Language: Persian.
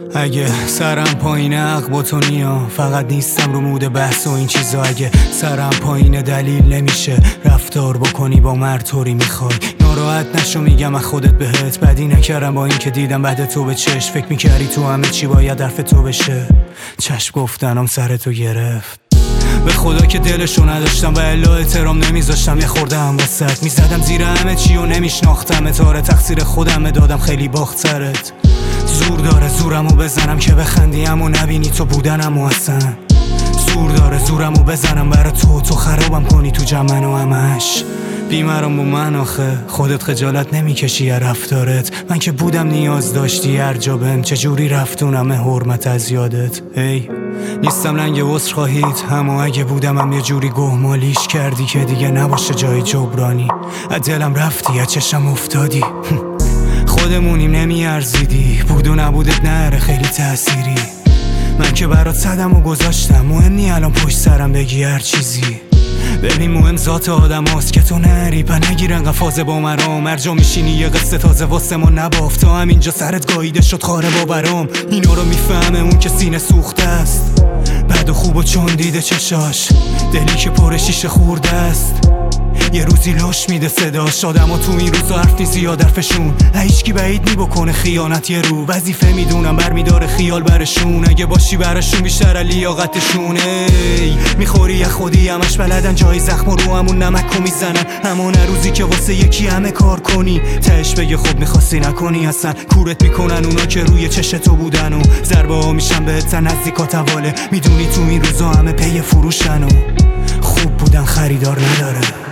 اگه سرم پایینه عقل با تو نیا، فقط نیستم رو مود بحث و این چیزا. اگه سرم پایینه دلیل نمیشه رفتار بکنی با مرد طوری میخوای. ناراحت نشو میگم از خودت بهت بدی نکردم، با این که دیدم بعد تو به چشم فکر میکردی تو همه چی باید حرف تو بشه. چشم گفتنم سر تو گرفت، به خدا که دلشو نداشتم و الا احترام نمیذاشتم. یه خورده هم واسط میزدم زیر همه چی و نمیشناختم اتاره، تقصیر خودم دادم خیلی باخترت. زور داره زورمو بزنم که بخندیم و نبینی تو بودنم و اصلا. زور داره زورمو بزنم برا تو خرابم کنی تو جمعن و همش. بیمارم با من آخه، خودت خجالت نمیکشی یا رفتارت. من که بودم نیاز داشتی هر جا بهم، چجوری رفتونم حرمت از یادت. هی نیستم لنگ عذر خواهید، اما اگه بودم هم یه جوری گهمالیش کردی که دیگه نباشه جای جبرانی. از دلم رفتی از چشم افتادی، خودمونیم نمیارزیدی. بود و نبودت نره خیلی تأثیری. من که برات صدم و گذاشتم، مهم نی الان پشت سرم بگی هر چیزی. ببین مهم ذات آدم هاست که تو نری پا نگیرن قفازه با مرام. هر جا میشینی یه قصه تازه واسه ما نبافت، تا همینجا سرت گاییده شد خاره با برام. اینا رو میفهمه اون که سینه سوخته است، بعد و خوب و چون دیده چشاش. دلی که پر شیشه خورده است، یه روزی لش میده صداش. آدم ها تو این روزا حرف نیست زیاد حرفشون، هیچکی بعید نی بکنه خیانت یه رو. وظیفه میدونم برمیداره خیال برشون، اگه باشی برشون بیشتر لیاقتشون. میخوری یه خودی همش بلدن جای زخم رو همون نمکو میزنن. همون روزی که واسه یکی همه کار کنی تهش بگه خب میخواستی نکنی اصلا. کورت میکنن اونا که روی چش تو بودن و ضربه ها میشن بهت نزدیکات حواله. میدونی تو این روزا همه پی فروشن و خوب بودن خریدار نداره.